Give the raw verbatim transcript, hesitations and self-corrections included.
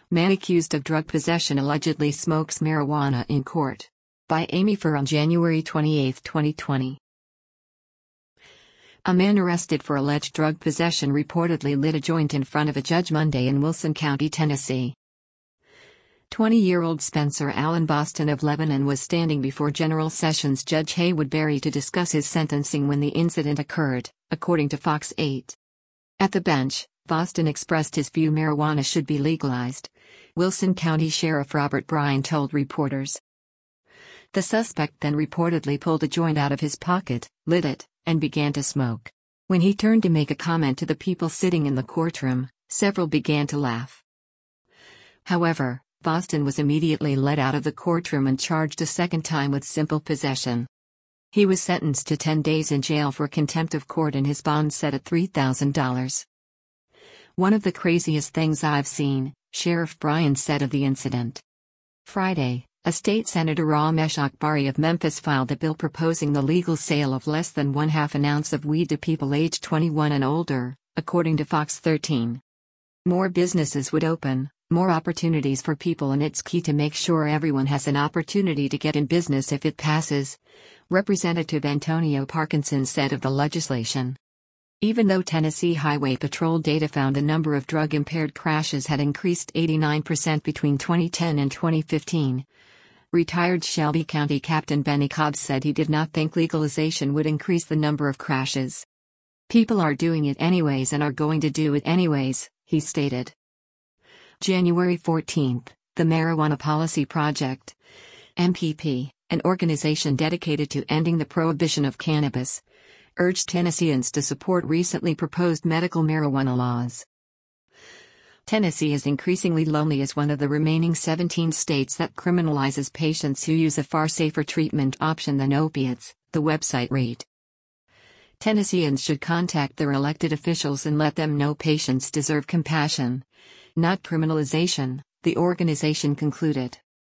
Man accused of drug possession allegedly smokes marijuana in court. By Amy Fur on January twenty-eighth, twenty twenty. A man arrested for alleged drug possession reportedly lit a joint in front of a judge Monday in Wilson County, Tennessee. twenty-year-old Spencer Allen Boston of Lebanon was standing before General Sessions Judge Haywood Berry to discuss his sentencing when the incident occurred, according to Fox eight. At the bench, Boston expressed his view marijuana should be legalized, Wilson County Sheriff Robert Bryan told reporters. The suspect then reportedly pulled a joint out of his pocket, lit it, and began to smoke. When he turned to make a comment to the people sitting in the courtroom, several began to laugh. However, Boston was immediately let out of the courtroom and charged a second time with simple possession. He was sentenced to ten days in jail for contempt of court and his bond set at three thousand dollars. One of the craziest things I've seen, Sheriff Bryan said of the incident. Friday, a state senator Ramesh Akbari of Memphis filed a bill proposing the legal sale of less than one half an ounce of weed to people aged twenty-one and older, according to Fox thirteen. More businesses would open, more opportunities for people, and it's key to make sure everyone has an opportunity to get in business if it passes, Representative Antonio Parkinson said of the legislation. Even though Tennessee Highway Patrol data found the number of drug-impaired crashes had increased eighty-nine percent between twenty ten and twenty fifteen, retired Shelby County Captain Benny Cobbs said he did not think legalization would increase the number of crashes. People are doing it anyways and are going to do it anyways, he stated. January fourteenth, the Marijuana Policy Project, M P P, an organization dedicated to ending the prohibition of cannabis, urged Tennesseans to support recently proposed medical marijuana laws. Tennessee is increasingly lonely as one of the remaining seventeen states that criminalizes patients who use a far safer treatment option than opiates, the website read. Tennesseans should contact their elected officials and let them know patients deserve compassion, not criminalization, the organization concluded.